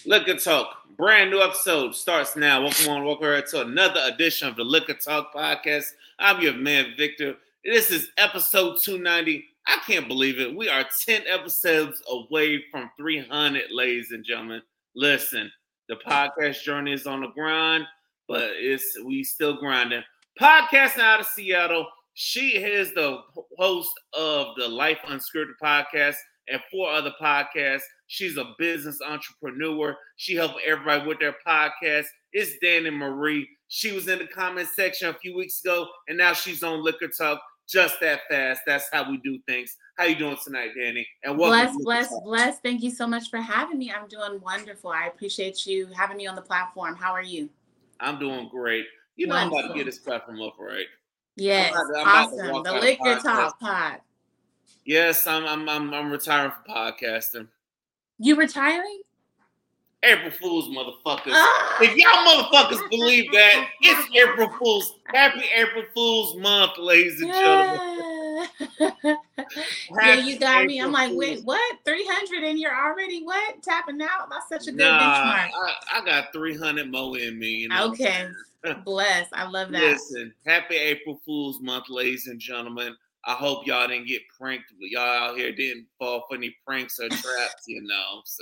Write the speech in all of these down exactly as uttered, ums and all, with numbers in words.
Liquor Talk, brand new episode starts now. Welcome on, welcome to another edition of the Liquor Talk podcast. I'm your man, Victor. This is episode two ninety. I can't believe it. We are ten episodes away from three hundred, ladies and gentlemen. Listen, the podcast journey is on the grind, but it's we still grinding. Podcasting out of Seattle. She is the host of the Life Unscripted podcast and four other podcasts. She's a business entrepreneur. She helps everybody with their podcast. It's Danny Marie. She was in the comment section a few weeks ago, and now she's on Liquor Talk just that fast. That's how we do things. How you doing tonight, Danny? And bless, bless, bless. Thank you so much for having me. I'm doing wonderful. I appreciate you having me on the platform. How are you? I'm doing great. You know, wonderful. I'm about to get this platform up, right? Yes, I'm about, I'm awesome. The Liquor Talk pod. Yes, I'm, I'm, I'm, I'm retiring from podcasting. You retiring? April Fool's, motherfuckers. Ah! If y'all motherfuckers believe that, it's April Fool's. Happy April Fool's month, ladies and yeah. gentlemen. Yeah, you got April me. I'm like, Fool's. Wait, what? three hundred and you're already what? Tapping out? That's such a good nah, benchmark. I, I got three hundred more in me. You know? Okay. Bless. I love that. Listen, happy April Fool's month, ladies and gentlemen. I hope y'all didn't get pranked. Y'all out here didn't fall for any pranks or traps, you know. So,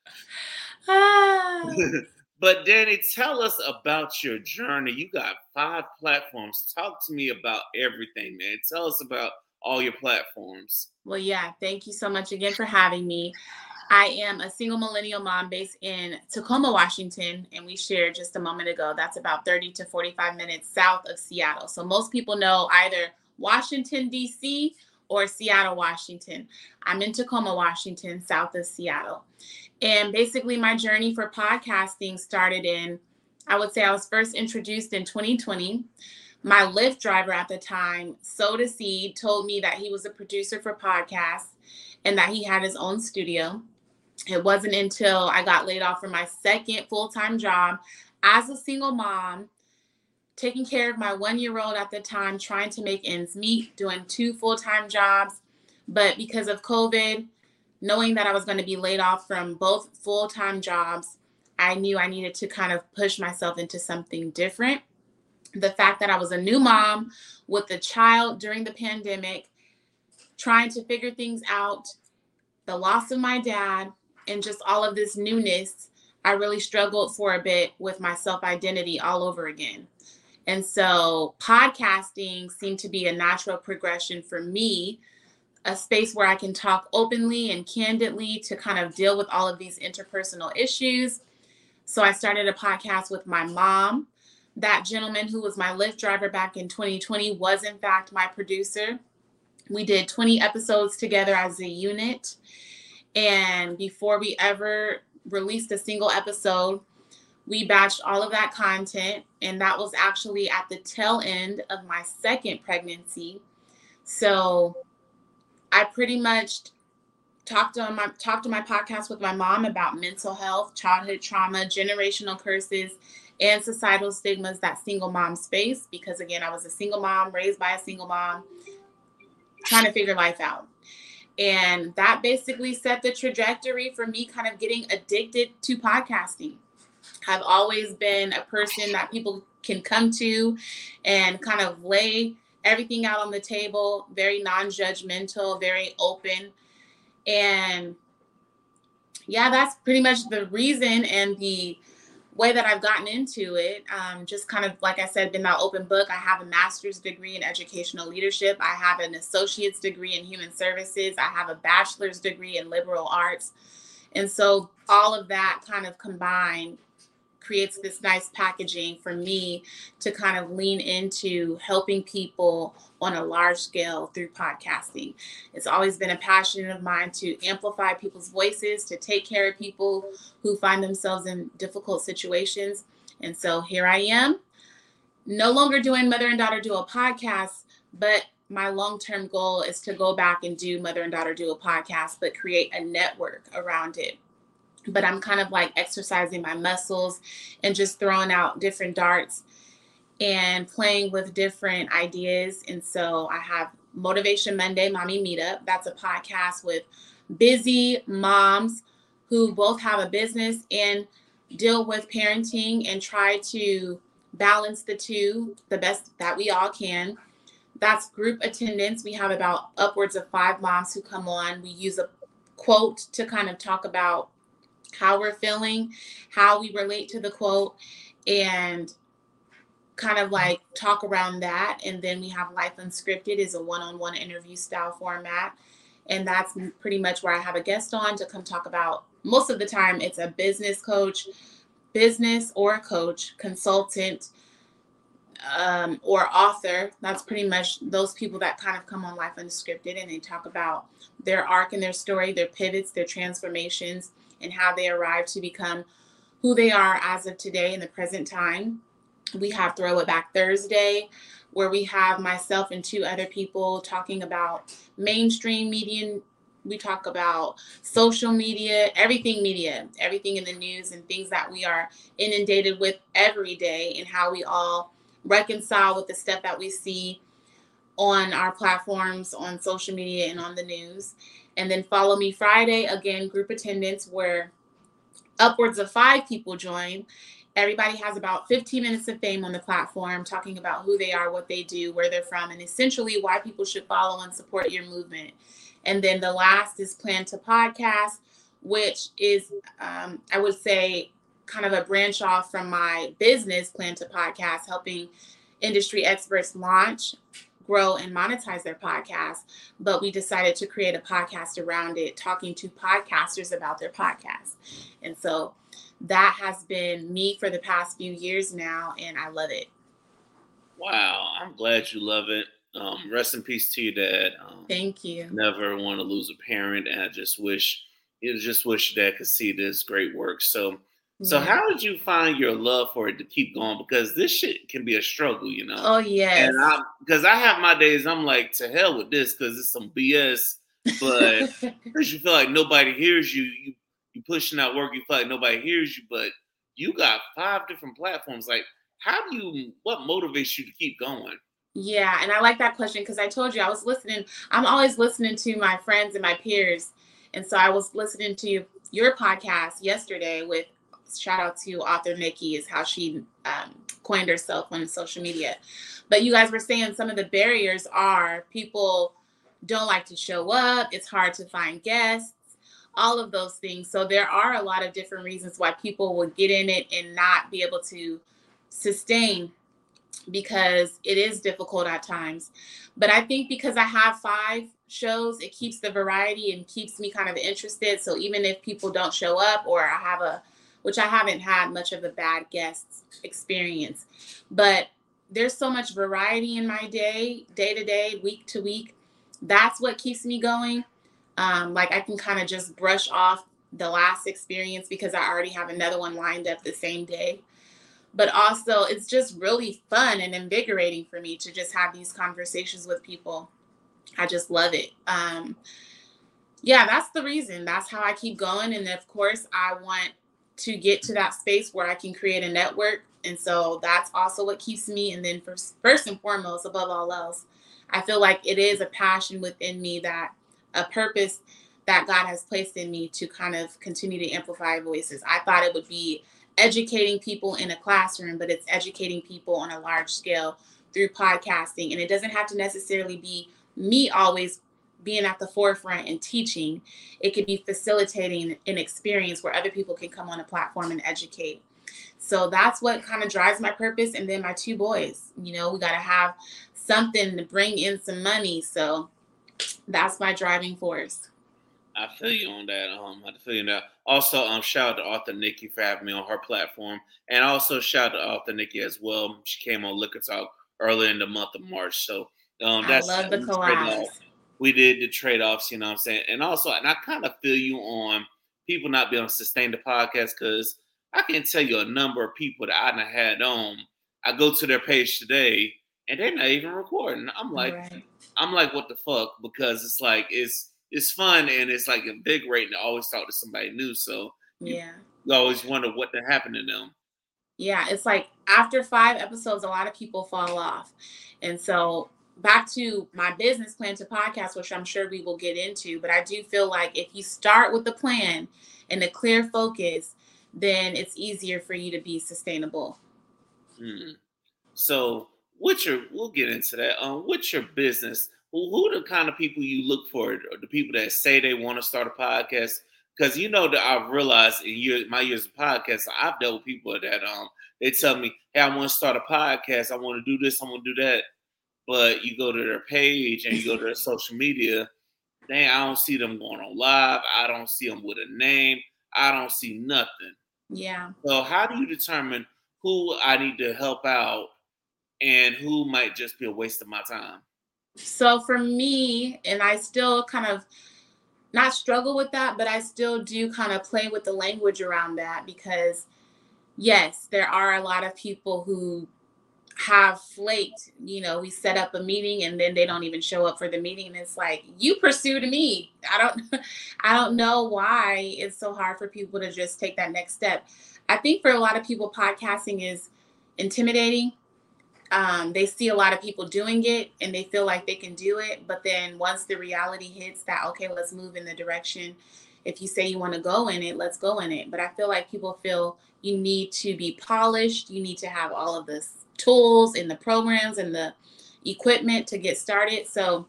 ah. But Danny, tell us about your journey. You got five platforms. Talk to me about everything, man. Tell us about all your platforms. Well, yeah. Thank you so much again for having me. I am a single millennial mom based in Tacoma, Washington, and we shared just a moment ago. That's about thirty to forty-five minutes south of Seattle. So most people know either Washington, D C or Seattle, Washington. I'm in Tacoma, Washington, south of Seattle. And basically my journey for podcasting started in, I would say I was first introduced in twenty twenty. My Lyft driver at the time sowed a seed, told me that he was a producer for podcasts and that he had his own studio. It wasn't until I got laid off from my second full-time job as a single mom, taking care of my one-year-old at the time, trying to make ends meet, doing two full-time jobs. But because of COVID, knowing that I was going to be laid off from both full-time jobs, I knew I needed to kind of push myself into something different. The fact that I was a new mom with a child during the pandemic, trying to figure things out, the loss of my dad, and just all of this newness, I really struggled for a bit with my self-identity all over again. And so podcasting seemed to be a natural progression for me, a space where I can talk openly and candidly to kind of deal with all of these interpersonal issues. So I started a podcast with my mom. That gentleman who was my Lyft driver back in twenty twenty was in fact my producer. We did twenty episodes together as a unit. And before we ever released a single episode, we batched all of that content, and that was actually at the tail end of my second pregnancy. So I pretty much talked on my talked to my podcast with my mom about mental health, childhood trauma, generational curses, and societal stigmas that single moms face. Because again, I was a single mom, raised by a single mom, trying to figure life out. And that basically set the trajectory for me kind of getting addicted to podcasting. I've always been a person that people can come to and kind of lay everything out on the table, very non-judgmental, very open. And yeah, that's pretty much the reason and the way that I've gotten into it. Um, just kind of, like I said, been that open book. I have a master's degree in educational leadership. I have an associate's degree in human services. I have a bachelor's degree in liberal arts. And so all of that kind of combined creates this nice packaging for me to kind of lean into helping people on a large scale through podcasting. It's always been a passion of mine to amplify people's voices, to take care of people who find themselves in difficult situations. And so here I am, no longer doing Mother and Daughter Duo podcast, but my long-term goal is to go back and do Mother and Daughter Duo podcast, but create a network around it. But I'm kind of like exercising my muscles and just throwing out different darts and playing with different ideas. And so I have Motivation Monday Mommy Meetup. That's a podcast with busy moms who both have a business and deal with parenting and try to balance the two the best that we all can. That's group attendance. We have about upwards of five moms who come on. We use a quote to kind of talk about how we're feeling, how we relate to the quote, and kind of like talk around that. And then we have Life Unscripted is a one-on-one interview style format. And that's pretty much where I have a guest on to come talk about, most of the time it's a business coach, business or a coach, consultant, um, or author. That's pretty much those people that kind of come on Life Unscripted, and they talk about their arc and their story, their pivots, their transformations, and how they arrived to become who they are as of today in the present time. We have Throw It Back Thursday, where we have myself and two other people talking about mainstream media. We talk about social media, everything media, everything in the news and things that we are inundated with every day, and how we all reconcile with the stuff that we see on our platforms, on social media, and on the news. And then Follow Me Friday, again, group attendance, where upwards of five people join. Everybody has about fifteen minutes of fame on the platform, talking about who they are, what they do, where they're from, and essentially why people should follow and support your movement. And then the last is Plan to Podcast, which is, um, I would say, kind of a branch off from my business, Plan to Podcast, helping industry experts launch, grow, and monetize their podcasts. But we decided to create a podcast around it, talking to podcasters about their podcasts. And so that has been me for the past few years now, and I love it. Wow, I'm glad you love it. Um, rest in peace to your dad. Um, Thank you. Never want to lose a parent, and I just wish, you know, just wish your dad could see this great work. So, so yeah. How did you find your love for it to keep going? Because this shit can be a struggle, you know. Oh yes. And I, because I have my days, I'm like, to hell with this, because it's some B S. But because you feel like nobody hears you, you you pushing out work, you feel like nobody hears you, but you got five different platforms. Like, how do you? What motivates you to keep going? Yeah, and I like that question because I told you I was listening. I'm always listening to my friends and my peers. And so I was listening to your podcast yesterday with, shout out to author Nikki, is how she um, coined herself on social media. But you guys were saying some of the barriers are people don't like to show up. It's hard to find guests, all of those things. So there are a lot of different reasons why people would get in it and not be able to sustain, because it is difficult at times. But I think because I have five shows, it keeps the variety and keeps me kind of interested. So even if people don't show up, or I have a, which I haven't had much of a bad guest experience, but there's so much variety in my day, day to day, week to week. That's what keeps me going. Um, like I can kind of just brush off the last experience because I already have another one lined up the same day. But also it's just really fun and invigorating for me to just have these conversations with people. I just love it. Um, yeah, that's the reason. That's how I keep going. And of course, I want to get to that space where I can create a network. And so that's also what keeps me. And then first, first and foremost, above all else, I feel like it is a passion within me, that a purpose that God has placed in me to kind of continue to amplify voices. I thought it would be educating people in a classroom, but it's educating people on a large scale through podcasting. And it doesn't have to necessarily be me always being at the forefront and teaching. It could be facilitating an experience where other people can come on a platform and educate. So that's what kind of drives my purpose. And then my two boys, you know, we got to have something to bring in some money. So that's my driving force. I feel you on that. Um, I feel you on that. Also, um, shout out to author Nikki for having me on her platform, and also shout out to author Nikki as well. She came on Liquor Talk earlier in the month of March, so um, that's I love the collabs. We did the trade offs, you know what I'm saying, and also, and I kind of feel you on people not being able to sustain the podcast, because I can tell you a number of people that I done had on. I go to their page today, and they're not even recording. I'm like, right. I'm like, what the fuck? Because it's like it's. It's fun, and it's like invigorating to always talk to somebody new. So you, yeah, you always wonder what happened to them. Yeah, it's like after five episodes, a lot of people fall off. And so back to my business plan to podcast, which I'm sure we will get into, but I do feel like if you start with a plan and a clear focus, then it's easier for you to be sustainable. Hmm. So what's your, we'll get into that. Um, what's your business? Who, who are the kind of people you look for, or the people that say they want to start a podcast? Because you know that I've realized in years, my years of podcasts, I've dealt with people that um they tell me, hey, I want to start a podcast, I want to do this, I want to do that. But you go to their page and you go to their social media, dang, I don't see them going on live. I don't see them with a name. I don't see nothing. Yeah. So how do you determine who I need to help out and who might just be a waste of my time? So for me, and I still kind of not struggle with that, but I still do kind of play with the language around that, because yes, there are a lot of people who have flaked. You know, we set up a meeting and then they don't even show up for the meeting. And it's like, you pursued me. I don't, I don't know why it's so hard for people to just take that next step. I think for a lot of people, podcasting is intimidating. Um, they see a lot of people doing it and they feel like they can do it. But then once the reality hits that, okay, let's move in the direction. If you say you want to go in it, let's go in it. But I feel like people feel you need to be polished. You need to have all of the tools and the programs and the equipment to get started. So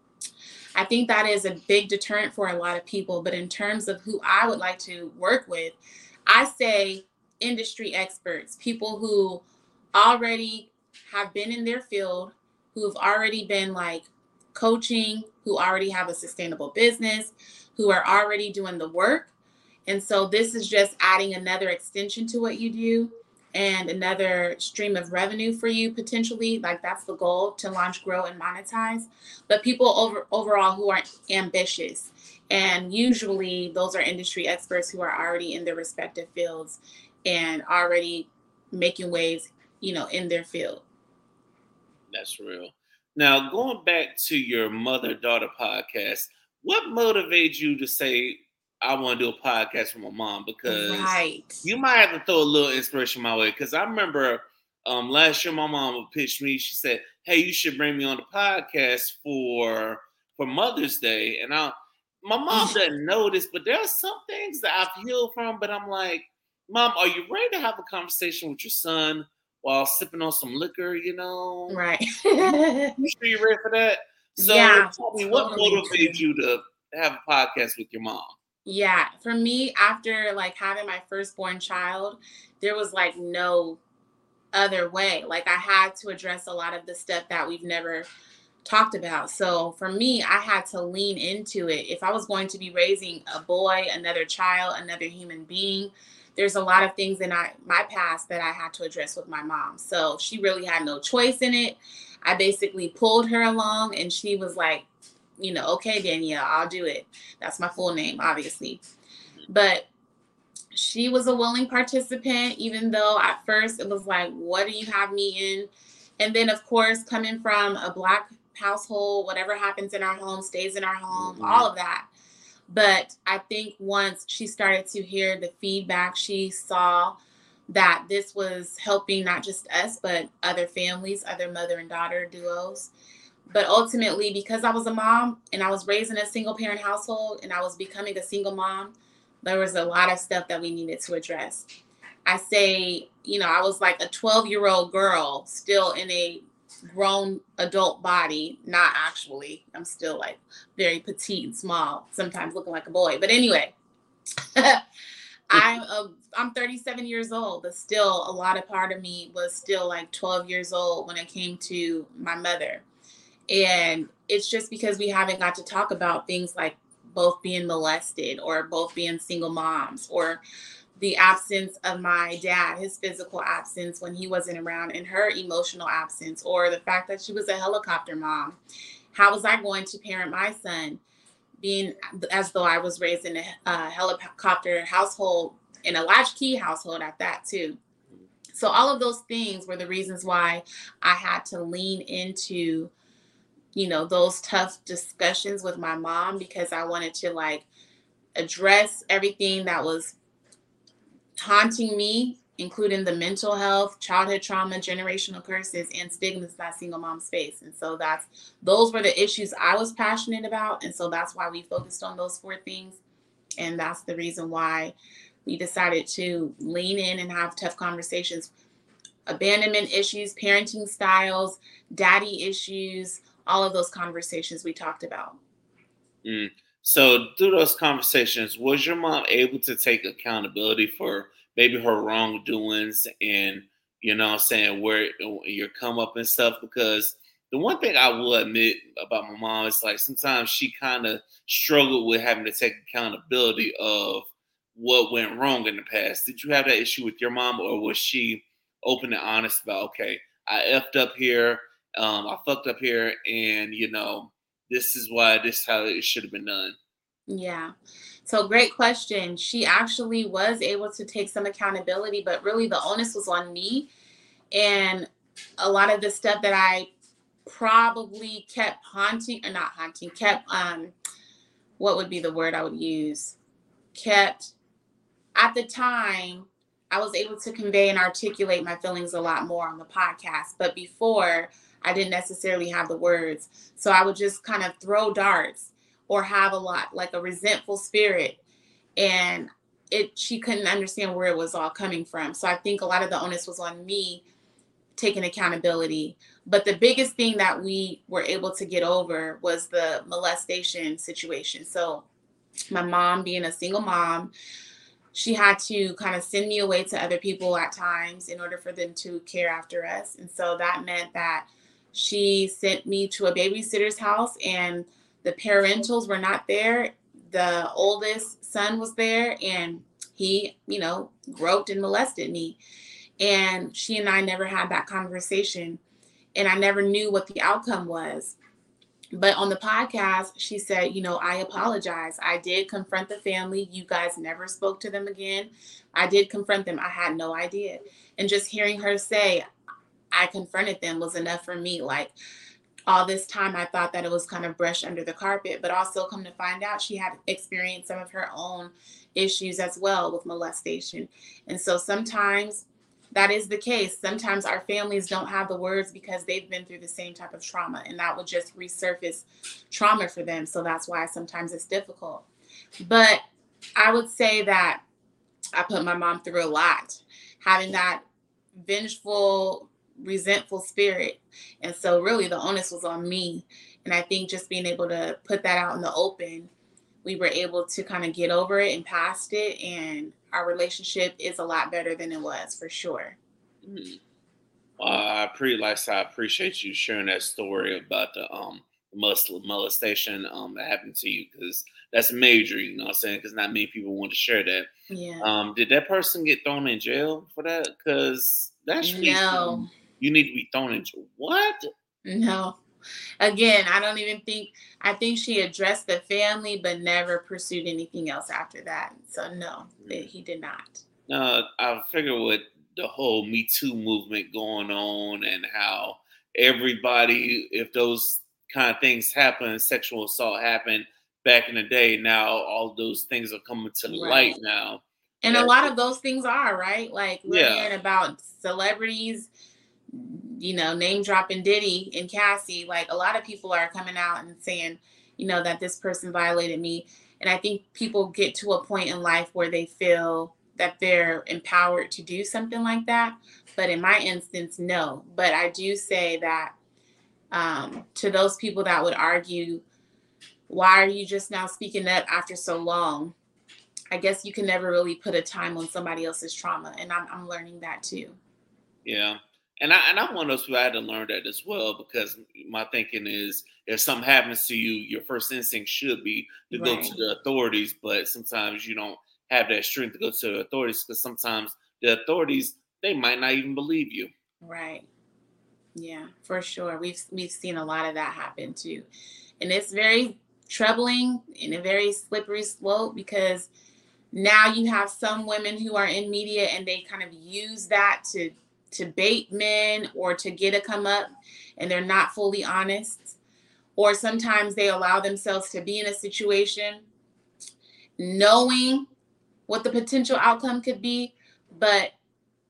I think that is a big deterrent for a lot of people. But in terms of who I would like to work with, I say industry experts, people who already have been in their field, who have already been like coaching, who already have a sustainable business, who are already doing the work. And so this is just adding another extension to what you do and another stream of revenue for you potentially. Like that's the goal, to launch, grow, and monetize. But people over overall who are ambitious. And usually those are industry experts who are already in their respective fields and already making waves, you know, in their field. That's real. Now, going back to your mother-daughter podcast, what motivates you to say, I want to do a podcast with my mom? Because right. you might have to throw a little inspiration my way. Because I remember um, last year my mom pitched me. She said, hey, you should bring me on the podcast for for Mother's Day. And I, my mom doesn't know this, but there are some things that I've healed from. But I'm like, Mom, are you ready to have a conversation with your son while sipping on some liquor, you know? Right. You sure you're ready for that? So yeah, tell me, what totally motivated true. you to have a podcast with your mom? Yeah, for me, after like having my firstborn child, there was like no other way. Like I had to address a lot of the stuff that we've never talked about. So for me, I had to lean into it. If I was going to be raising a boy, another child, another human being, there's a lot of things in I, my past that I had to address with my mom. So she really had no choice in it. I basically pulled her along and she was like, you know, okay, Danielle, I'll do it. That's my full name, obviously. But she was a willing participant, even though at first it was like, what do you have me in? And then, of course, coming from a Black household, whatever happens in our home stays in our home, mm-hmm. all of that. But I think once she started to hear the feedback, she saw that this was helping not just us, but other families, other mother and daughter duos. But ultimately, because I was a mom and I was raised in a single parent household and I was becoming a single mom, there was a lot of stuff that we needed to address. I say, you know, I was like a twelve-year-old girl still in a grown adult body. Not actually. I'm still like very petite and small, sometimes looking like a boy. But anyway, I'm a, I'm thirty-seven years old, but still a lot of part of me was still like twelve years old when it came to my mother. And it's just because we haven't got to talk about things like both being molested or both being single moms or the absence of my dad, his physical absence when he wasn't around, and her emotional absence, or the fact that she was a helicopter mom. How was I going to parent my son being as though I was raised in a uh, helicopter household, in a latchkey household at that too? So all of those things were the reasons why I had to lean into, you know, those tough discussions with my mom, because I wanted to like address everything that was haunting me including the mental health, childhood trauma, generational curses, and stigmas that single moms face. And so that's those were the issues I was passionate about. And so that's why we focused on those four things. And that's the reason why we decided to lean in and have tough conversations. Abandonment issues, parenting styles, daddy issues, all of those conversations we talked about. Mm. So through those conversations, was your mom able to take accountability for maybe her wrongdoings and, you know what I'm saying, where your come up and stuff? Because the one thing I will admit about my mom is like sometimes she kind of struggled with having to take accountability of what went wrong in the past. Did you have that issue with your mom, or was she open and honest about, okay, I effed up here, um, I fucked up here, and, you know, this is why, this is how it should have been done? Yeah. So great question. She actually was able to take some accountability, but really the onus was on me. And a lot of the stuff that I probably kept haunting, or not haunting, kept, um, what would be the word I would use? Kept, at the time, I was able to convey and articulate my feelings a lot more on the podcast. But before, I didn't necessarily have the words. So I would just kind of throw darts or have a lot, like a resentful spirit. And it, she couldn't understand where it was all coming from. So I think a lot of the onus was on me taking accountability. But the biggest thing that we were able to get over was the molestation situation. So my mom, being a single mom, she had to kind of send me away to other people at times in order for them to care after us. And so that meant that she sent me to a babysitter's house, and the parentals were not there. The oldest son was there, and he, you know, groped and molested me. And she and I never had that conversation. And I never knew what the outcome was. But on the podcast, she said, you know, I apologize. I did confront the family. You guys never spoke to them again. I did confront them. I had no idea. And just hearing her say, I confronted them was enough for me. Like, all this time, I thought that it was kind of brushed under the carpet, but also come to find out she had experienced some of her own issues as well with molestation. And so sometimes that is the case. Sometimes our families don't have the words because they've been through the same type of trauma, and that would just resurface trauma for them. So that's why sometimes it's difficult. But I would say that I put my mom through a lot, having that vengeful, resentful spirit. And so really the onus was on me. And I think just being able to put that out in the open, we were able to kind of get over it and past it. And our relationship is a lot better than it was, for sure. Mm. Well, I pre like I said, I appreciate you sharing that story about the um molestation um that happened to you, because that's major, you know what I'm saying? Because not many people want to share that. Yeah. Um, did that person get thrown in jail for that? Because that's no. You need to be thrown in jail. What? No. Again, I don't even think, I think she addressed the family, but never pursued anything else after that. So no, mm. he did not. No, I figure with the whole Me Too movement going on and how everybody, if those kind of things happen, sexual assault happened back in the day, now all those things are coming to the right. light now. And yeah. a lot of those things are, right? Like we're yeah. hearing about celebrities, you know, name dropping Diddy and Cassie. Like a lot of people are coming out and saying, you know, that this person violated me. And I think people get to a point in life where they feel that they're empowered to do something like that. But in my instance, no. But I do say that um, to those people that would argue, why are you just now speaking up after so long? I guess you can never really put a time on somebody else's trauma. And I'm, I'm learning that too. Yeah. And, I, and I'm one of those people, I had to learn that as well, because my thinking is if something happens to you, your first instinct should be to right. go to the authorities. But sometimes you don't have that strength to go to the authorities, because sometimes the authorities, they might not even believe you. Right. Yeah, for sure. We've we've seen a lot of that happen too. And it's very troubling and a very slippery slope, because now you have some women who are in media and they kind of use that to to bait men or to get a come up, and they're not fully honest. Or sometimes they allow themselves to be in a situation knowing what the potential outcome could be, but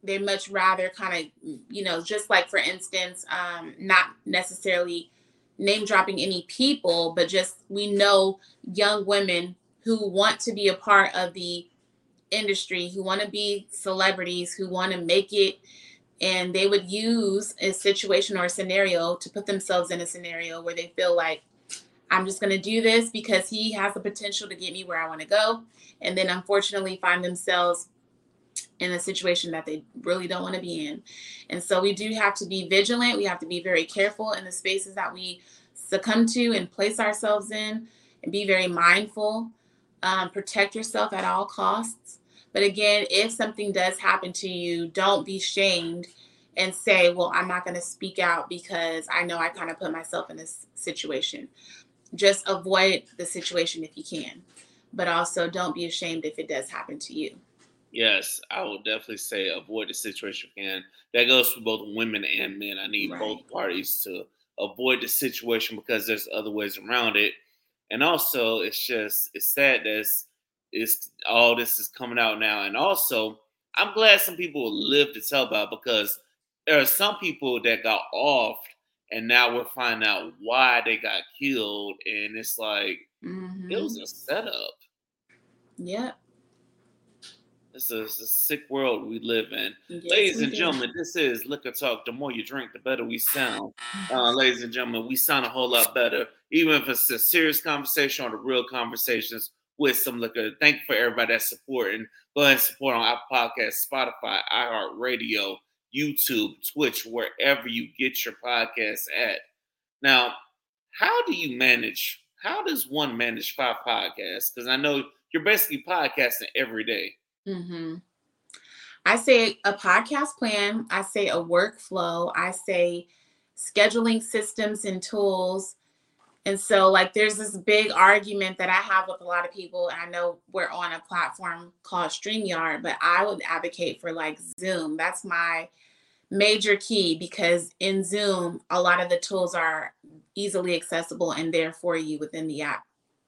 they much rather kind of, you know, just like, for instance, um, not necessarily name dropping any people, but just we know young women who want to be a part of the industry, who want to be celebrities, who want to make it, and they would use a situation or a scenario to put themselves in a scenario where they feel like, I'm just going to do this because he has the potential to get me where I want to go, and then unfortunately find themselves in a situation that they really don't want to be in. And so we do have to be vigilant. We have to be very careful in the spaces that we succumb to and place ourselves in, and be very mindful. Um, protect yourself at all costs. But again, if something does happen to you, don't be shamed and say, well, I'm not going to speak out because I know I kind of put myself in this situation. Just avoid the situation if you can. But also don't be ashamed if it does happen to you. Yes, I would definitely say avoid the situation if you can. That goes for both women and men. I need Right. both parties to avoid the situation because there's other ways around it. And also, it's just, it's sad that it's, it's all this is coming out now. And also, I'm glad some people live to tell about it, because there are some people that got off and now we're finding out why they got killed. And it's like, Mm-hmm. it was a setup. Yep. It's a, it's a sick world we live in. Yes, ladies we and do. gentlemen, this is Liquor Talk. The more you drink, the better we sound. Uh, ladies and gentlemen, we sound a whole lot better, even if it's a serious conversation or the real conversations with some liquor. Thank you for everybody that's supporting. Go ahead and support on Apple Podcasts, Spotify, iHeartRadio, YouTube, Twitch, wherever you get your podcasts at. Now, how do you manage, how does one manage five podcasts? Because I know you're basically podcasting every day. Mm-hmm. I say a podcast plan. I say a workflow. I say scheduling systems and tools. And so, like, there's this big argument that I have with a lot of people. And I know we're on a platform called StreamYard, but I would advocate for like Zoom. That's my major key, because in Zoom, a lot of the tools are easily accessible and there for you within the app.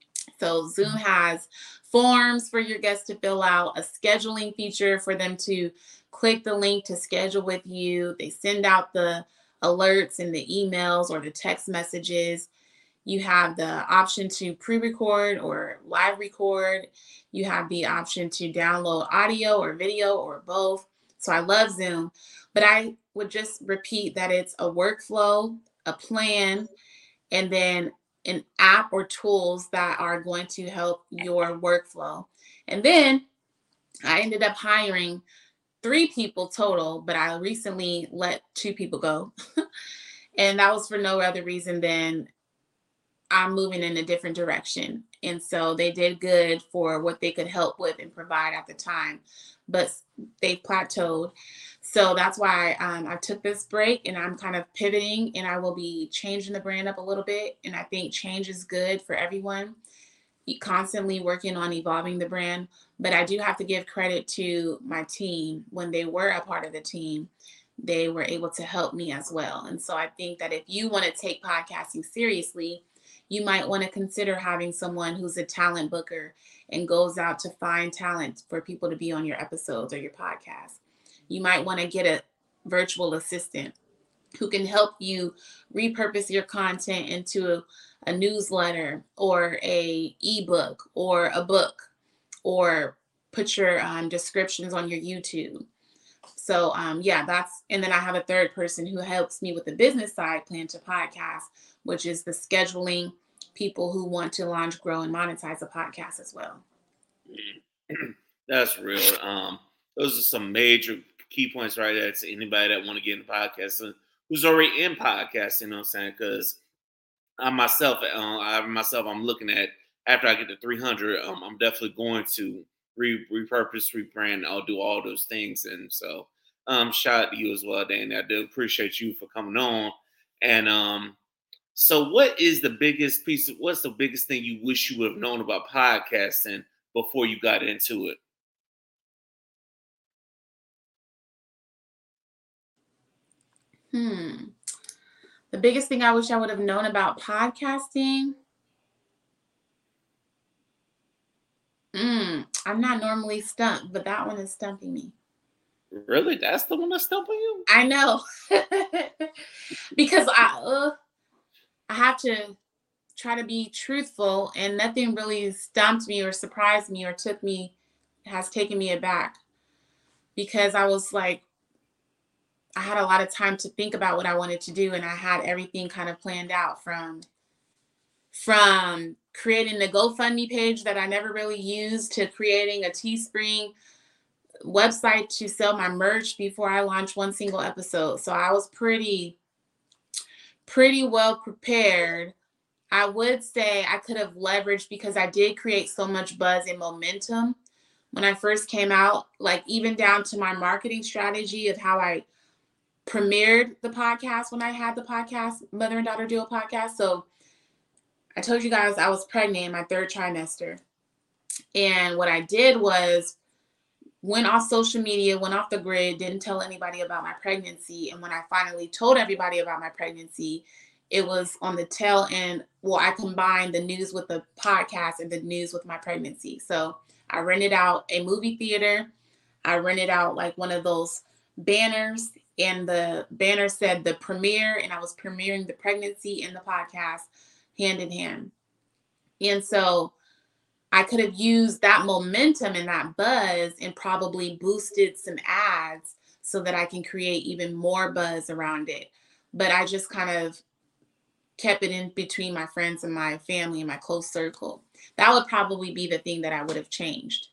So Zoom has forms for your guests to fill out, a scheduling feature for them to click the link to schedule with you. They send out the alerts and the emails or the text messages. You have the option to pre-record or live record. You have the option to download audio or video or both. So I love Zoom, but I would just repeat that it's a workflow, a plan, and then an app or tools that are going to help your workflow. And then I ended up hiring three people total, but I recently let two people go. And that was for no other reason than I'm moving in a different direction. And so they did good for what they could help with and provide at the time, but they plateaued. So that's why um, I took this break, and I'm kind of pivoting, and I will be changing the brand up a little bit. And I think change is good for everyone. You constantly working on evolving the brand, but I do have to give credit to my team. When they were a part of the team, they were able to help me as well. And so I think that if you want to take podcasting seriously, you might want to consider having someone who's a talent booker and goes out to find talent for people to be on your episodes or your podcast. You might want to get a virtual assistant who can help you repurpose your content into a, a newsletter or a ebook or a book, or put your um, descriptions on your YouTube. So um, yeah, that's, and then I have a third person who helps me with the business side, Plan to Podcast, which is the scheduling people who want to launch, grow, and monetize a podcast as well. That's real. Um, those are some major key points right there to anybody that want to get into podcasting, who's already in podcasting, you know what I'm saying? Because I myself, um, I myself, I'm looking at, after I get to three hundred, um, I'm definitely going to re- repurpose, rebrand, I'll do all those things. And so um, shout out to you as well, Danny. I do appreciate you for coming on. And um, so what is the biggest piece of, what's the biggest thing you wish you would have known about podcasting before you got into it? Hmm. The biggest thing I wish I would have known about podcasting. Mm, I'm not normally stumped, but that one is stumping me. Really? That's the one that's stumping you? I know. Because I, uh, I have to try to be truthful, and nothing really stumped me or surprised me or took me, has taken me aback, because I was like, I had a lot of time to think about what I wanted to do, and I had everything kind of planned out from from creating the GoFundMe page that I never really used to creating a Teespring website to sell my merch before I launched one single episode. So I was pretty pretty well prepared. I would say I could have leveraged, because I did create so much buzz and momentum when I first came out, like even down to my marketing strategy of how I premiered the podcast when I had the podcast, Mother and Daughter Duo podcast. So I told you guys I was pregnant in my third trimester. And what I did was went off social media, went off the grid, didn't tell anybody about my pregnancy. And when I finally told everybody about my pregnancy, it was on the tail end. Well, I combined the news with the podcast and the news with my pregnancy. So I rented out a movie theater. I rented out like one of those banners, and the banner said the premiere, and I was premiering the pregnancy and the podcast hand in hand. And so I could have used that momentum and that buzz and probably boosted some ads so that I can create even more buzz around it. But I just kind of kept it in between my friends and my family and my close circle. That would probably be the thing that I would have changed.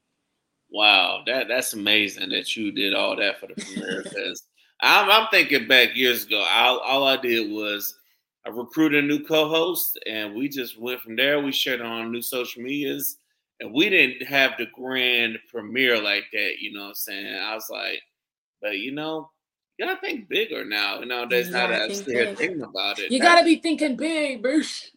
Wow, that that's amazing that you did all that for the premiere. Because I'm, I'm thinking back years ago, all, all I did was I recruited a new co-host, and we just went from there. We shared it on new social medias, and we didn't have the grand premiere like that. You know what I'm saying? I was like, but you know, you gotta think bigger now. You know, there's not actually here thinking about it. You gotta be thinking big, Bruce.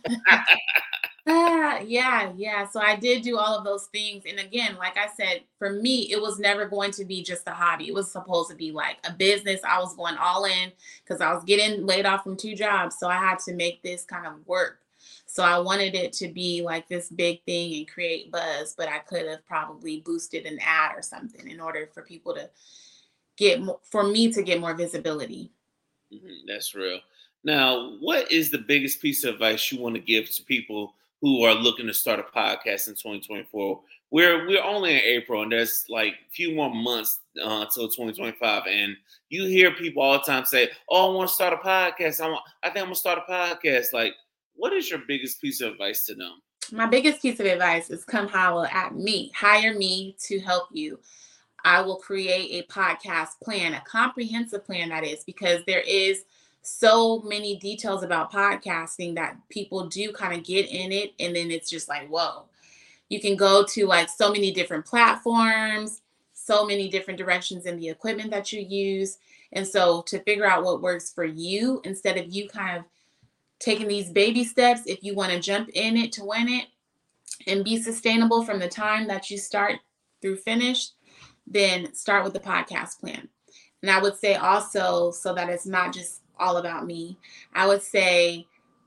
Ah, yeah, yeah. So I did do all of those things. And again, like I said, for me, it was never going to be just a hobby. It was supposed to be like a business. I was going all in because I was getting laid off from two jobs. So I had to make this kind of work. So I wanted it to be like this big thing and create buzz, but I could have probably boosted an ad or something in order for people to get more, for me to get more visibility. Mm-hmm, that's real. Now, what is the biggest piece of advice you want to give to people who are looking to start a podcast in twenty twenty-four? We're we're only in April, and there's like a few more months uh, until twenty twenty-five. And you hear people all the time say, "Oh, I want to start a podcast. I want, I think I'm gonna start a podcast." Like, what is your biggest piece of advice to them? My biggest piece of advice is come holler at me. Hire me to help you. I will create a podcast plan, a comprehensive plan, that is, because there is so many details about podcasting that people do kind of get in it. And then it's just like, whoa, you can go to like so many different platforms, so many different directions in the equipment that you use. And so to figure out what works for you, instead of you kind of taking these baby steps, if you want to jump in it to win it and be sustainable from the time that you start through finish, then start with the podcast plan. And I would say also, so that it's not just all about me, I would say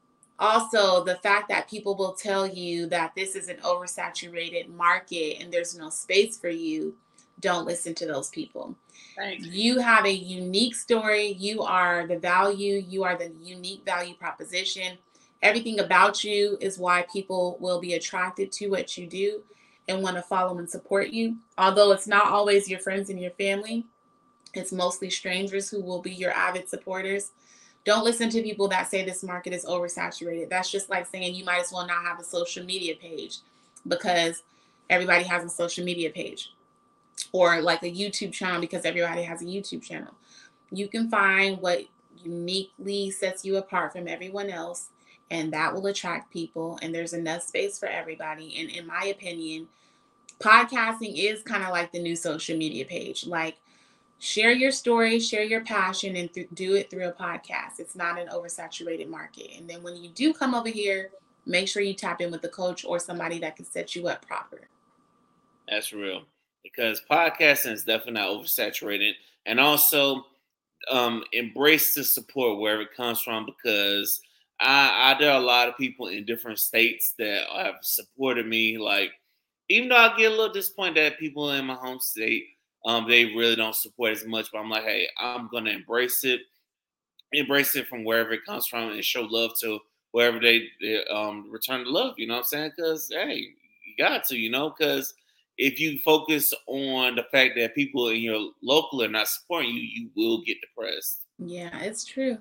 also the fact that people will tell you that this is an oversaturated market and there's no space for you, don't listen to those people. Thanks. You have a unique story. You are the value. You are the unique value proposition. Everything about you is why people will be attracted to what you do and want to follow and support you. Although it's not always your friends and your family, it's mostly strangers who will be your avid supporters. Don't listen to people that say this market is oversaturated. That's just like saying you might as well not have a social media page because everybody has a social media page, or like a YouTube channel because everybody has a YouTube channel. You can find what uniquely sets you apart from everyone else, and that will attract people, and there's enough space for everybody. And in my opinion, podcasting is kind of like the new social media page. Like, share your story, share your passion, and th- do it through a podcast. It's not an oversaturated market. And then when you do come over here, make sure you tap in with the coach or somebody that can set you up proper. That's real, because podcasting is definitely not oversaturated. And also um, embrace the support wherever it comes from, because I, I there are a lot of people in different states that have supported me. Like, even though I get a little disappointed that people in my home state Um, they really don't support as much, but I'm like, hey, I'm gonna embrace it, embrace it from wherever it comes from, and show love to wherever they, they um return the love. You know what I'm saying? Because hey, you got to, you know, because if you focus on the fact that people in your local are not supporting you, you will get depressed. Yeah, it's true.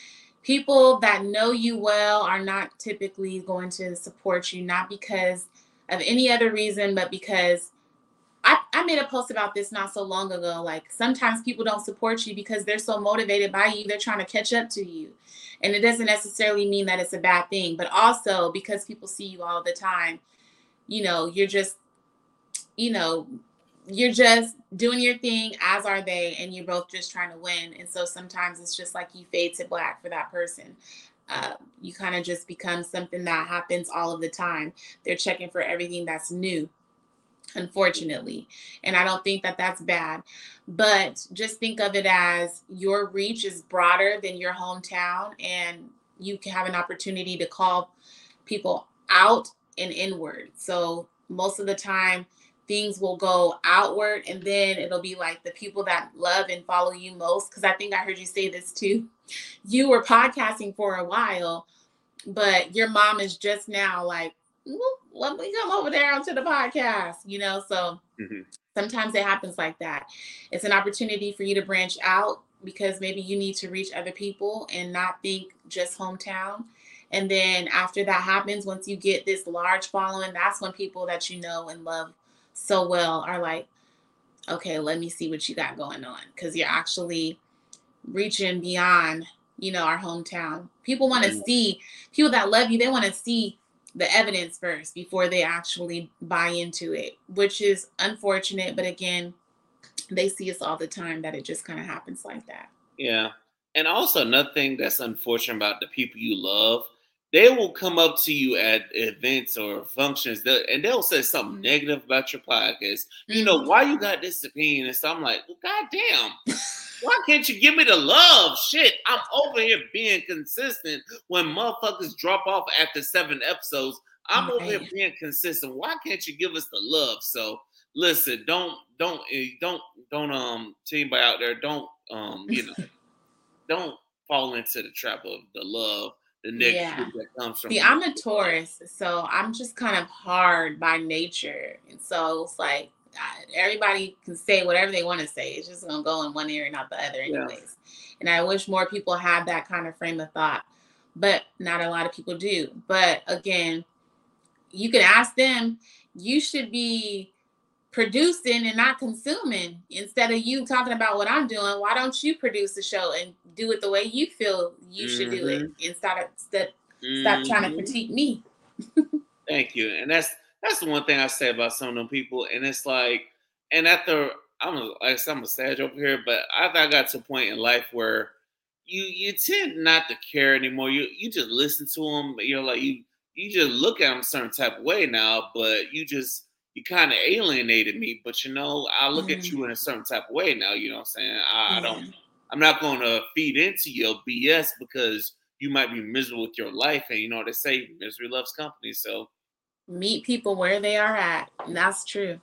People that know you well are not typically going to support you, not because of any other reason, but because I, I made a post about this not so long ago. Like sometimes people don't support you because they're so motivated by you, they're trying to catch up to you. And it doesn't necessarily mean that it's a bad thing, but also because people see you all the time, you know, you're just, you know, you're just doing your thing, as are they, and you're both just trying to win. And so sometimes it's just like you fade to black for that person. Uh, you kind of just become something that happens all of the time. They're checking for everything that's new, unfortunately. And I don't think that that's bad. But just think of it as your reach is broader than your hometown, and you can have an opportunity to call people out and inward. So most of the time, things will go outward, and then it'll be like the people that love and follow you most. Because I think I heard you say this too. You were podcasting for a while, but your mom is just now like, let me come over there onto the podcast, you know? So mm-hmm. Sometimes it happens like that. It's an opportunity for you to branch out because maybe you need to reach other people and not think just hometown. And then after that happens, once you get this large following, that's when people that you know and love so well are like, okay, let me see what you got going on. Because you're actually reaching beyond, you know, our hometown. People want to mm-hmm. see, people that love you, they want to see the evidence first before they actually buy into it, which is unfortunate. But again, they see us all the time that it just kind of happens like that. Yeah. And also another thing that's unfortunate about the people you love, they will come up to you at events or functions and they'll say something negative about your podcast. You know, why you got this opinion? And so I'm like, well, goddamn, why can't you give me the love? Shit, I'm over here being consistent when motherfuckers drop off after seven episodes. I'm over here being consistent. Why can't you give us the love? So listen, don't, don't, don't, don't, um, to anybody out there, don't, um, you know, don't fall into the trap of the love. The negativity yeah. that comes from. See, I'm a Taurus, so I'm just kind of hard by nature, and so it's like I, everybody can say whatever they want to say. It's just gonna go in one ear and not the other, anyways. Yeah. And I wish more people had that kind of frame of thought, but not a lot of people do. But again, you can ask them. You should be producing and not consuming. Instead of you talking about what I'm doing, why don't you produce a show and do it the way you feel you mm-hmm. should do it instead of st- mm-hmm. stop trying to critique me. Thank you. And that's that's the one thing I say about some of them people. And it's like, and after I'm a, like I said, I'm a sage over here, but I I got to a point in life where you you tend not to care anymore. You you just listen to them. You're like you you just look at them a certain type of way now, but you just you kind of alienated me, but you know, I look mm-hmm. at you in a certain type of way now, you know what I'm saying? I, I don't, I'm not going to feed into your B S because you might be miserable with your life. And you know what they say, misery loves company. So meet people where they are at. And that's true.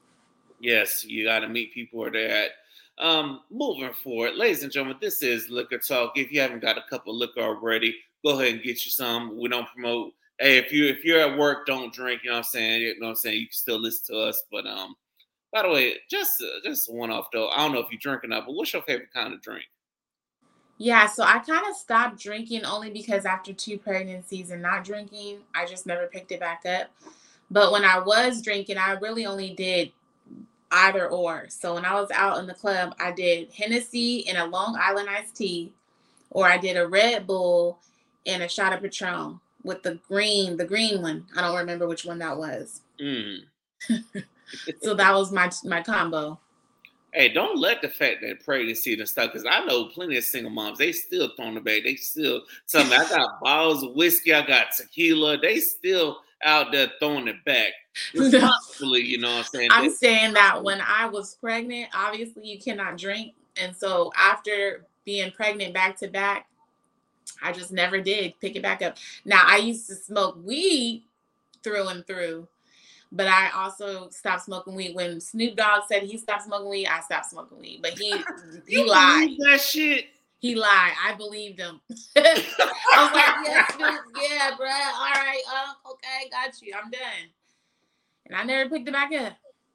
Yes, you got to meet people where they're at. Um, moving forward, ladies and gentlemen, this is Liquor Talk. If you haven't got a cup of liquor already, go ahead and get you some. We don't promote. Hey, if you if you're at work, don't drink. You know what I'm saying. You know what I'm saying. You can still listen to us. But um, by the way, just uh, just one off though. I don't know if you drink or not, but what's your favorite kind of drink? Yeah, so I kind of stopped drinking only because after two pregnancies and not drinking, I just never picked it back up. But when I was drinking, I really only did either or. So when I was out in the club, I did Hennessy and a Long Island iced tea, or I did a Red Bull and a shot of Patron with the green, the green one. I don't remember which one that was. Mm. So that was my my combo. Hey, don't let the fact that pregnancy and stuff, because I know plenty of single moms, they still throwing the bag. They still tell me, I got bottles of whiskey, I got tequila. They still out there throwing it back. Responsibly, you know what I'm saying? I'm they, saying that when I was pregnant, obviously you cannot drink. And so after being pregnant back to back, I just never did pick it back up. Now, I used to smoke weed through and through, But I also stopped smoking weed. When Snoop Dogg said he stopped smoking weed, I stopped smoking weed. But he he You lied. believe that shit? He lied. I believed him. I was like, yeah, Snoop, yeah, bro. All right, uh, okay, got you. I'm done. And I never picked it back up.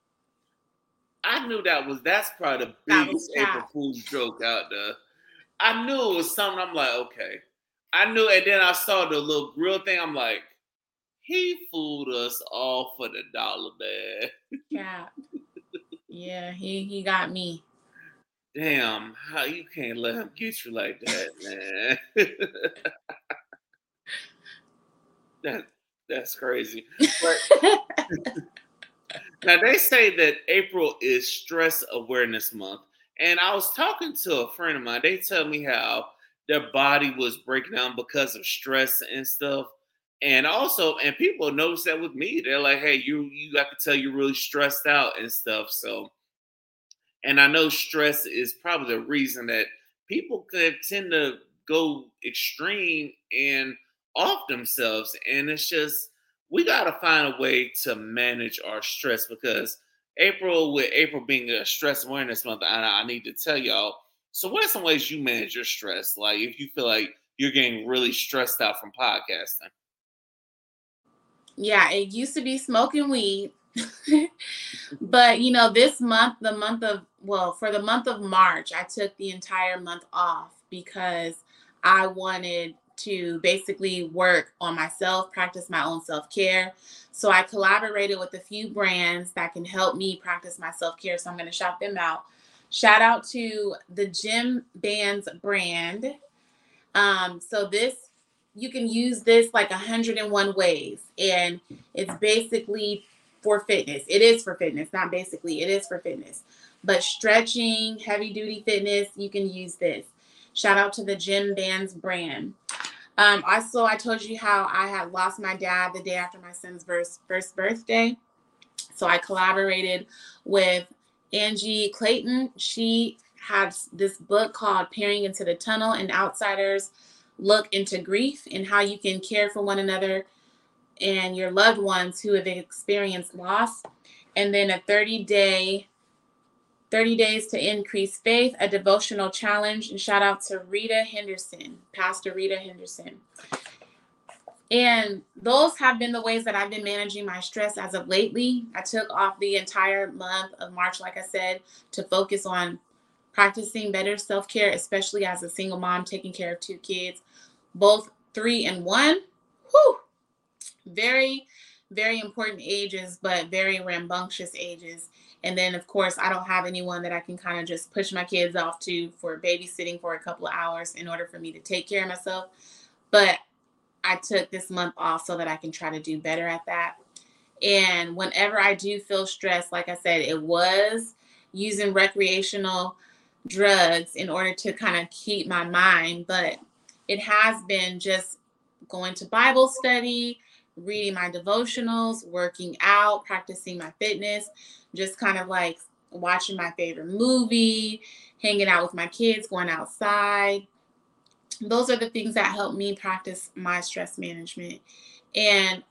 I knew that was that's probably the That biggest was April cap. Fool's joke out there. I knew it was something. I'm like, okay. I knew, and then I saw the little grill thing. I'm like, he fooled us all for the dollar, man. Cap. Yeah, he he got me. Damn, how you can't let him get you like that, man? that that's crazy. But now they say that April is Stress Awareness Month, and I was talking to a friend of mine. They tell me how their body was breaking down because of stress and stuff. And also, and people notice that with me. They're like, "Hey, you, you, I can tell you're really stressed out and stuff." So, and I know stress is probably the reason that people could tend to go extreme and off themselves. And it's just, we got to find a way to manage our stress because April, with April being a stress awareness month, I, I need to tell y'all. So, what are some ways you manage your stress? Like, if you feel like you're getting really stressed out from podcasting? Yeah, it used to be smoking weed. But, you know, this month, the month of, well, for the month of March, I took the entire month off because I wanted to basically work on myself, practice my own self-care. So I collaborated with a few brands that can help me practice my self-care. So I'm going to shout them out. Shout out to the Gym Bands brand. Um, so this, you can use this like one hundred and one ways. And it's basically for fitness. It is for fitness, not basically. It is for fitness. But stretching, heavy duty fitness, you can use this. Shout out to the Gym Bands brand. Um, also, I told you how I had lost my dad the day after my son's first, first birthday. So I collaborated with Angie Clayton. She has this book called Peering into the Tunnel, and outsiders look into grief and how you can care for one another and your loved ones who have experienced loss. And then a thirty day, thirty days to increase faith, a devotional challenge. And shout out to Rita Henderson, Pastor Rita Henderson. And those have been the ways that I've been managing my stress as of lately. I took off the entire month of March, like I said, to focus on practicing better self-care, especially as a single mom taking care of two kids, both three and one. Whew. Very, very important ages, but very rambunctious ages. And then, of course, I don't have anyone that I can kind of just push my kids off to for babysitting for a couple of hours in order for me to take care of myself. But I took this month off so that I can try to do better at that. And whenever I do feel stressed, like I said, it was using recreational drugs in order to kind of keep my mind, but it has been just going to Bible study, reading my devotionals, working out, practicing my fitness, just kind of like watching my favorite movie, hanging out with my kids, going outside. Those are the things that help me practice my stress management. And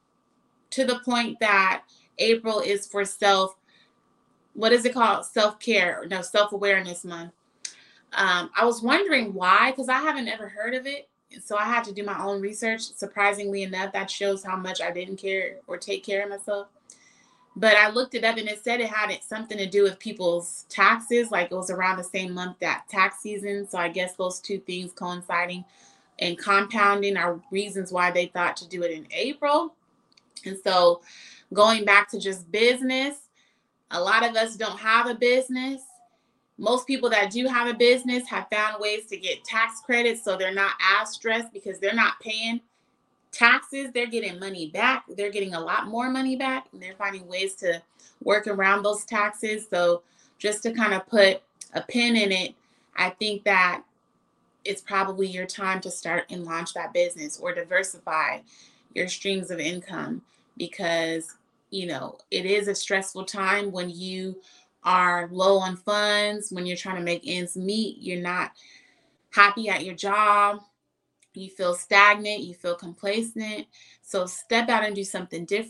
to the point that April is for self, what is it called? Self-care, no, self-awareness month. Um, I was wondering why, because I haven't ever heard of it. So I had to do my own research. Surprisingly enough, that shows how much I didn't care or take care of myself. But I looked it up and it said it had something to do with people's taxes. Like it was around the same month that tax season. So I guess those two things coinciding and compounding are reasons why they thought to do it in April. And so going back to just business, a lot of us don't have a business. Most people that do have a business have found ways to get tax credits so they're not as stressed because they're not paying taxes. They're getting money back. They're getting a lot more money back, and they're finding ways to work around those taxes. So just to kind of put a pin in it, I think that it's probably your time to start and launch that business or diversify your streams of income because, you know, it is a stressful time when you are low on funds, when you're trying to make ends meet, you're not happy at your job. You feel stagnant, you feel complacent. So step out and do something different.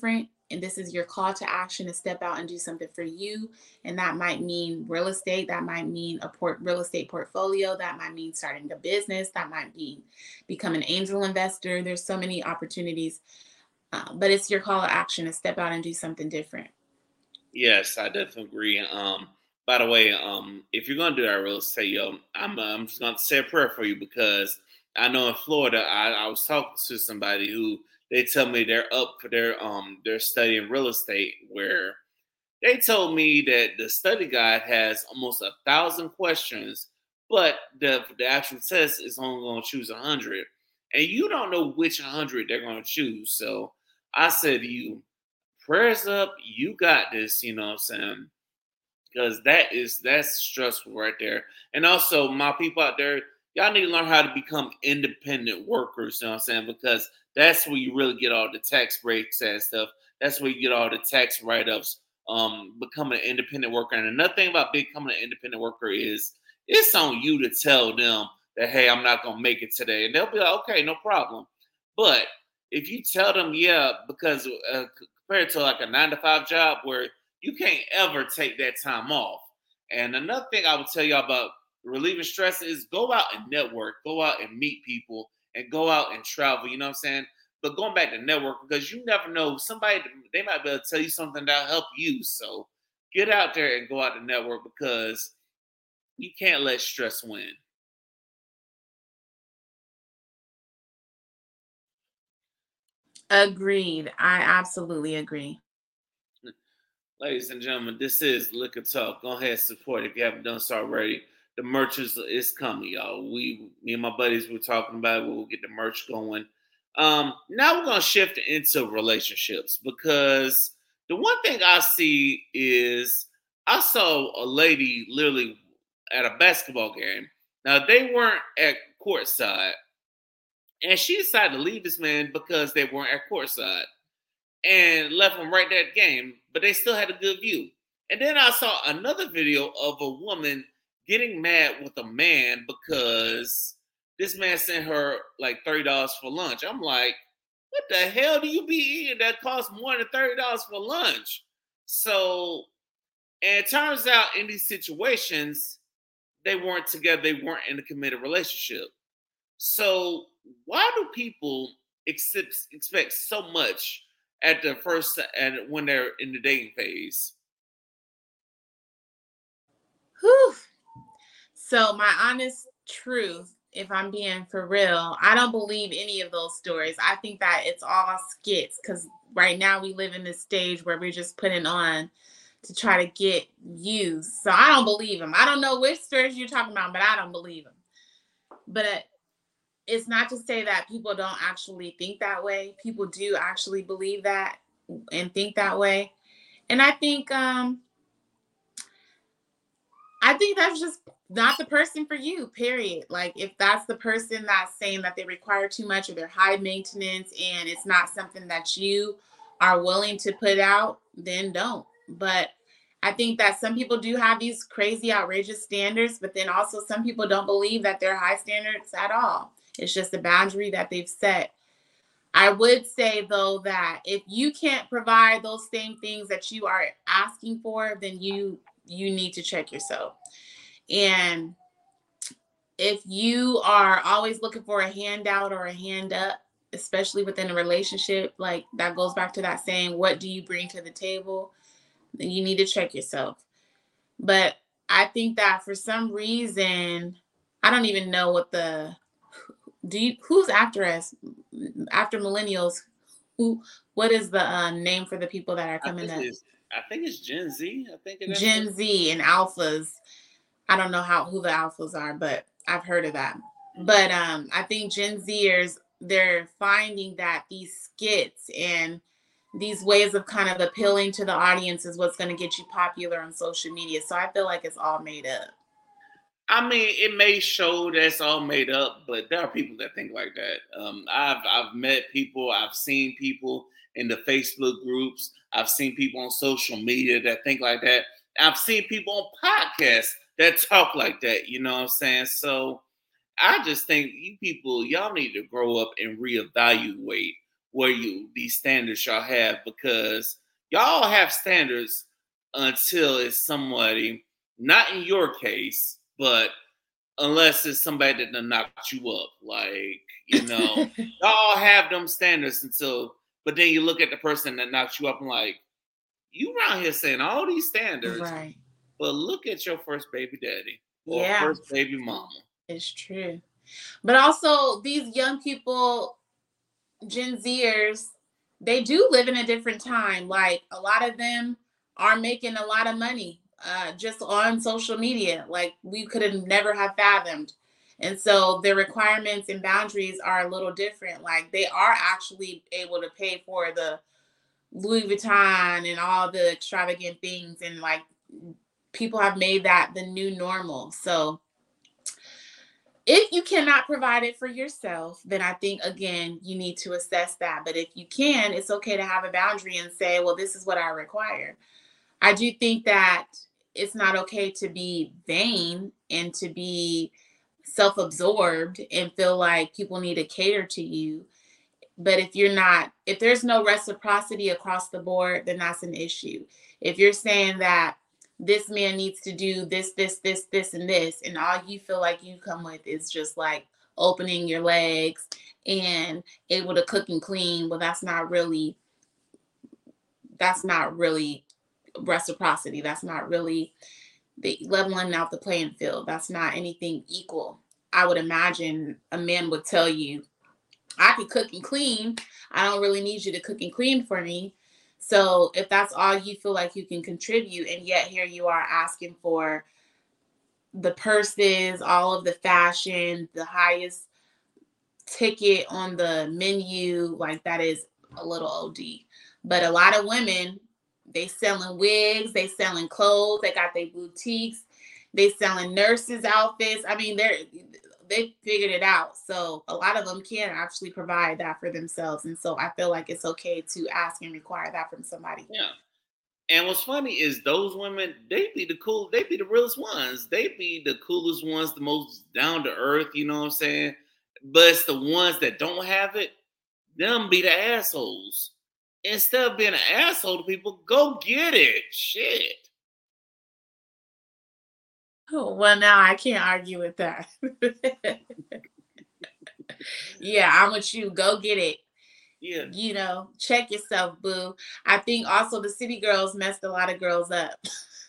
and this is your call to action to step out and do something for you. And that might mean real estate. That might mean a port real estate portfolio. That might mean starting a business. That might be become an angel investor. There's so many opportunities, uh, but it's your call to action to step out and do something different. Yes, I definitely agree. Um, by the way, um, if you're gonna do that real estate, yo, I'm uh, I'm just gonna say a prayer for you because I know in Florida, I, I was talking to somebody who they tell me they're up for their um they're studying real estate, where they told me that the study guide has almost a thousand questions, but the the actual test is only going to choose a hundred, and you don't know which hundred they're going to choose. So I said to you, prayers up, you got this. You know what I'm saying? Because that is that's stressful right there. And also, my people out there, y'all need to learn how to become independent workers. You know what I'm saying? Because that's where you really get all the tax breaks and stuff. That's where you get all the tax write-ups. Um, becoming an independent worker. And another thing about becoming an independent worker is it's on you to tell them that, hey, I'm not gonna make it today, and they'll be like, okay, no problem. But if you tell them, yeah, because uh, compared to like a nine to five job where you can't ever take that time off. And another thing I would tell y'all about relieving stress is go out and network, go out and meet people, and go out and travel. You know what I'm saying? But going back to network, because you never know, somebody, they might be able to tell you something that'll help you. So get out there and go out to network because you can't let stress win. Agreed. I absolutely agree. Ladies and gentlemen, this is Liquor Talk. Go ahead and support it if you haven't done so already. The merch is, is coming, y'all. We, me and my buddies were talking about it. We'll get the merch going. Um, now we're going to shift into relationships because the one thing I see is I saw a lady literally at a basketball game. Now, they weren't at courtside, and she decided to leave this man because they weren't at courtside and left him right there at the game, but they still had a good view. And then I saw another video of a woman getting mad with a man because this man sent her like thirty dollars for lunch. I'm like, what the hell do you be eating that costs more than thirty dollars for lunch? So, and it turns out in these situations, they weren't together, they weren't in a committed relationship. So, why do people expect, expect so much at the first and when they're in the dating phase? Whew. So my honest truth, if I'm being for real, I don't believe any of those stories. I think that it's all skits because right now we live in this stage where we're just putting on to try to get views. So I don't believe them. I don't know which stories you're talking about, but I don't believe them. But it's not to say that people don't actually think that way. People do actually believe that and think that way. And I think um I think that's just not the person for you, period. Like if that's the person that's saying that they require too much or they're high maintenance and it's not something that you are willing to put out, then don't. But I think that some people do have these crazy, outrageous standards, but then also some people don't believe that they're high standards at all. It's just a boundary that they've set. I would say, though, that if you can't provide those same things that you are asking for, then you you need to check yourself. And if you are always looking for a handout or a hand up, especially within a relationship, like that goes back to that saying, what do you bring to the table? Then you need to check yourself. But I think that for some reason, I don't even know what the do you who's after us after millennials, who what is the uh, name for the people that are I coming think up? it's I think it's Gen Z. I think it is. Gen Z and alphas. I don't know how who the alphas are, but I've heard of that. But um, I think Gen Zers, they're finding that these skits and these ways of kind of appealing to the audience is what's going to get you popular on social media. So I feel like it's all made up. I mean, it may show that's all made up, but there are people that think like that. Um, I've I've met people, I've seen people in the Facebook groups, I've seen people on social media that think like that. I've seen people on podcasts that talk like that. You know what I'm saying? So I just think you people, y'all need to grow up and reevaluate where you these standards y'all have, because y'all have standards until it's somebody, not in your case, but unless it's somebody that done knocked you up. Like, you know, y'all have them standards until, but then you look at the person that knocks you up and like, you around here saying all these standards, right? But look at your first baby daddy or Yeah. first baby mama. It's true. But also these young people, Gen Zers, they do live in a different time. Like a lot of them are making a lot of money uh, just on social media. Like we could have never have fathomed. And so their requirements and boundaries are a little different. Like they are actually able to pay for the Louis Vuitton and all the extravagant things. And like people have made that the new normal. So if you cannot provide it for yourself, then I think, again, you need to assess that. But if you can, it's okay to have a boundary and say, well, this is what I require. I do think that it's not okay to be vain and to be self-absorbed and feel like people need to cater to you. But if you're not, if there's no reciprocity across the board, then that's an issue. If you're saying that this man needs to do this, this, this, this, and this, and all you feel like you come with is just like opening your legs and able to cook and clean, well, that's not really, that's not really reciprocity. That's not really the leveling out the playing field. That's not anything equal. I would imagine a man would tell you, I can cook and clean. I don't really need you to cook and clean for me. So if that's all you feel like you can contribute, and yet here you are asking for the purses, all of the fashion, the highest ticket on the menu, like that is a little O D. But a lot of women, they selling wigs, they selling clothes, they got their boutiques, they selling nurses' outfits. I mean, they're they figured it out. So a lot of them can actually provide that for themselves. And so I feel like it's okay to ask and require that from somebody. Yeah. And what's funny is those women, they be the cool, they be the realest ones. They be the coolest ones, the most down to earth, you know what I'm saying? But it's the ones that don't have it, them be the assholes. Instead of being an asshole to people, go get it. Shit. Oh, well, now I can't argue with that. Yeah, I'm with you. Go get it. Yeah. You know, check yourself, boo. I think also the city girls messed a lot of girls up.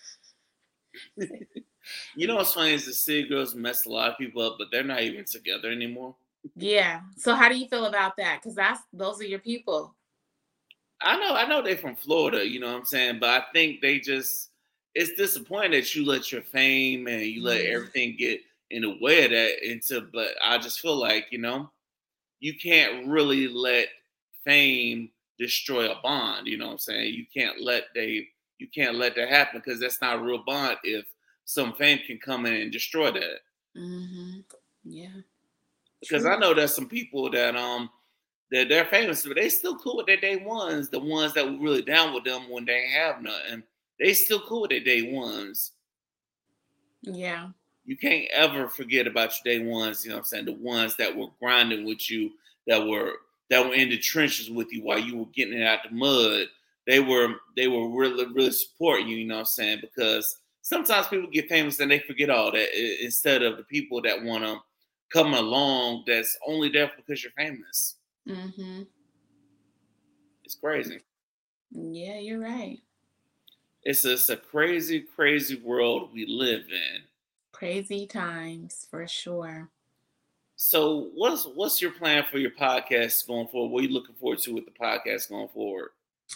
You know what's funny is the city girls messed a lot of people up, but they're not even together anymore. Yeah. So how do you feel about that? Because that's those are your people. I know, I know they're from Florida, you know what I'm saying? But I think they just, it's disappointing that you let your fame and you let Mhm. everything get in the way of that into, but I just feel like, you know, you can't really let fame destroy a bond, you know what I'm saying? You can't let they, you can't let that happen because that's not a real bond if some fame can come in and destroy that. Mm-hmm. Yeah. Because True. I know there's some people that, um, that they're famous, but they still cool with their day ones. The ones that were really down with them when they ain't have nothing, they still cool with their day ones. Yeah. You can't ever forget about your day ones. You know what I'm saying? The ones that were grinding with you, that were that were in the trenches with you while you were getting it out the mud. They were they were really really supporting you. You know what I'm saying? Because sometimes people get famous and they forget all that instead of the people that want to come along that's only there because you're famous. Mm-hmm. It's crazy. Yeah, you're right. It's a, it's a crazy, crazy world we live in. Crazy times for sure. So, what's what's your plan for your podcast going forward? What are you looking forward to with the podcast going forward?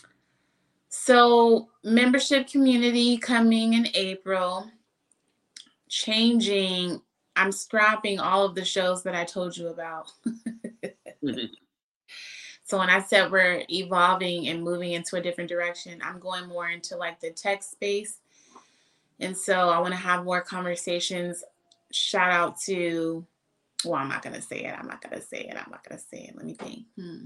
So, membership community coming in April. Changing. I'm scrapping all of the shows that I told you about. So when I said we're evolving and moving into a different direction, I'm going more into like the tech space. And so I want to have more conversations. Shout out to, well, I'm not going to say it. I'm not going to say it. I'm not going to say it. Let me think. Hmm.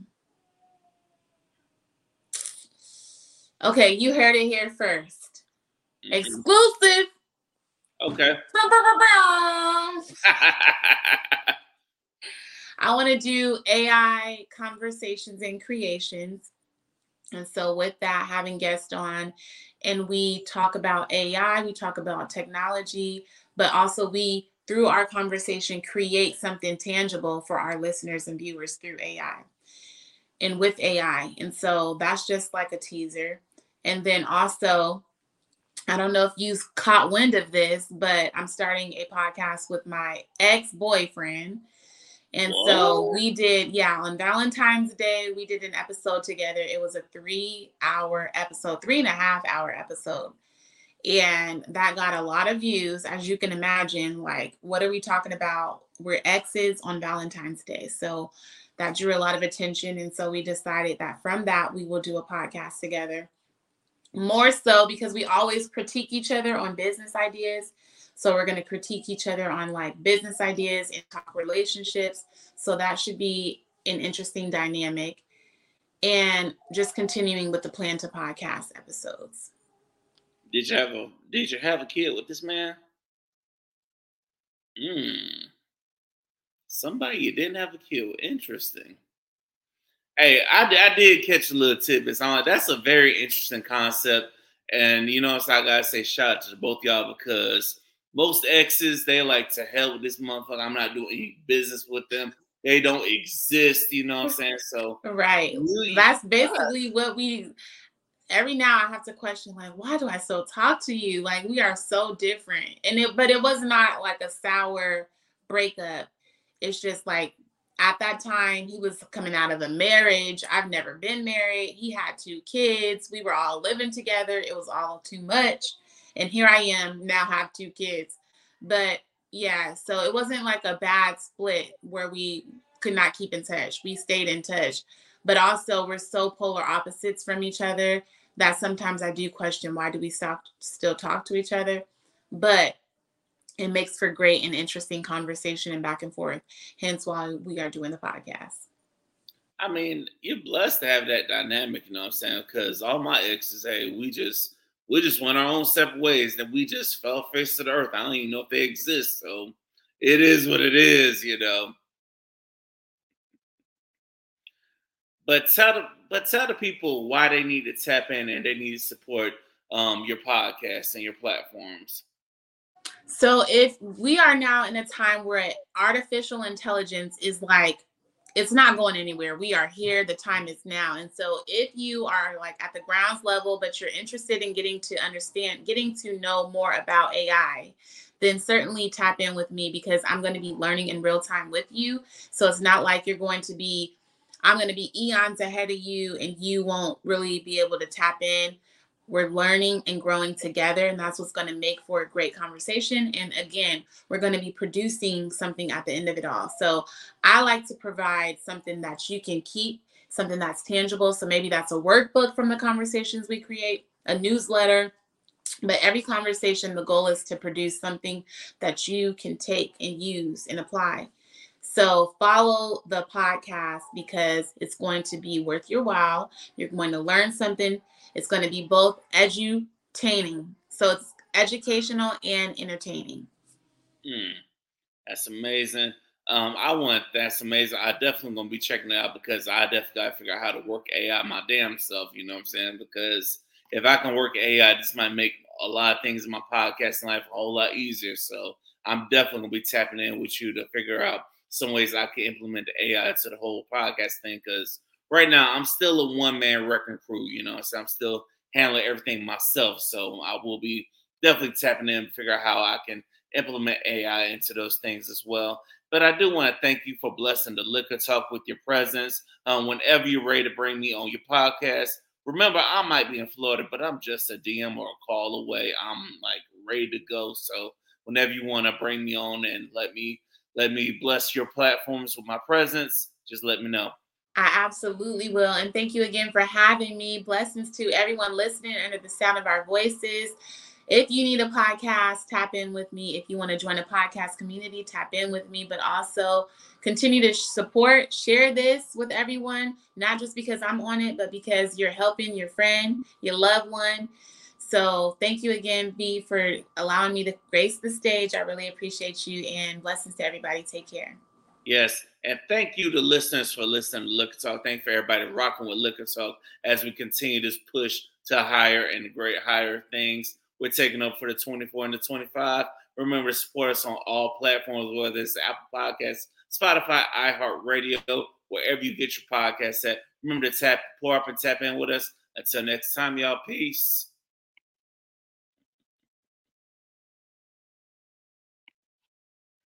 Okay, you heard it here first. Mm-hmm. Exclusive. Okay. I want to do A I conversations and creations. And so with that, having guests on, and we talk about A I, we talk about technology, but also we, through our conversation, create something tangible for our listeners and viewers through A I and with A I. And so that's just like a teaser. And then also, I don't know if you've caught wind of this, but I'm starting a podcast with my ex-boyfriend. And Whoa. so we did, yeah, on Valentine's Day, we did an episode together. It was a three hour episode, three and a half hour episode. And that got a lot of views, as you can imagine. Like, what are we talking about? We're exes on Valentine's Day. So that drew a lot of attention. And so we decided that from that, we will do a podcast together. More so because we always critique each other on business ideas. So we're going to critique each other on like business ideas and talk relationships. So that should be an interesting dynamic. And just continuing with the Plan to Podcast episodes. Did you have a Did you have a kid with this man? Hmm. Somebody you didn't have a kid with. Interesting. Hey, I, I did catch a little tidbits. I'm like, that's a very interesting concept. And, you know, so I got to say shout out to both y'all because most exes, they like to hell with this motherfucker. I'm not doing any business with them. They don't exist, you know what I'm saying? So, right. Really, that's basically what we, every now I have to question, like, why do I still talk to you? Like, we are so different. And it, but it was not like a sour breakup. It's just like, at that time, he was coming out of a marriage. I've never been married. He had two kids. We were all living together. It was all too much. And here I am, now have two kids. But yeah, so it wasn't like a bad split where we could not keep in touch. We stayed in touch. But also, we're so polar opposites from each other that sometimes I do question, why do we stop, still talk to each other? But it makes for great and interesting conversation and back and forth. Hence why we are doing the podcast. I mean, you're blessed to have that dynamic, you know what I'm saying? Because all my exes, hey, we just we just went our own separate ways. Then we just fell face to the earth. I don't even know if they exist. So it is what it is, you know. But tell the but tell the people why they need to tap in and they need to support um, your podcast and your platforms. So if we are now in a time where artificial intelligence is like, it's not going anywhere. We are here. The time is now. And so if you are like at the grounds level, but you're interested in getting to understand, getting to know more about A I, then certainly tap in with me because I'm going to be learning in real time with you. So it's not like you're going to be, I'm going to be eons ahead of you and you won't really be able to tap in. We're learning and growing together, and that's what's going to make for a great conversation. And again, we're going to be producing something at the end of it all. So I like to provide something that you can keep, something that's tangible. So maybe that's a workbook from the conversations we create, a newsletter. But every conversation, the goal is to produce something that you can take and use and apply. So follow the podcast because it's going to be worth your while. You're going to learn something. It's going to be both edutaining. So it's educational and entertaining. Mm, that's amazing. Um, I want that's amazing. I definitely gonna be checking it out because I definitely gotta figure out how to work A I my damn self. You know what I'm saying? Because if I can work A I, this might make a lot of things in my podcasting life a whole lot easier. So I'm definitely gonna be tapping in with you to figure out some ways I can implement the A I to the whole podcast thing. Because right now I'm still a one man wrecking crew. You know, so I'm still handling everything myself. So I will be definitely tapping in to figure out how I can implement A I into those things as well. But I do want to thank you for blessing the Liquor Talk with your presence. Um, whenever you're ready to bring me on your podcast, remember, I might be in Florida, but I'm just a D M or a call away. I'm like ready to go. So whenever you want to bring me on and let me let me bless your platforms with my presence, just let me know. I absolutely will. And thank you again for having me. Blessings to everyone listening under the sound of our voices. If you need a podcast, tap in with me. If you want to join a podcast community, tap in with me, but also continue to support, share this with everyone, not just because I'm on it, but because you're helping your friend, your loved one. So thank you again, B, for allowing me to grace the stage. I really appreciate you, and blessings to everybody. Take care. Yes. And thank you to listeners for listening to Liquor Talk. Thank you for everybody rocking with Liquor Talk as we continue this push to higher and great higher things. We're taking up for the twenty-four and the twenty-five. Remember to support us on all platforms, whether it's Apple Podcasts, Spotify, iHeartRadio, wherever you get your podcasts at. Remember to tap, pour up and tap in with us. Until next time, y'all. Peace.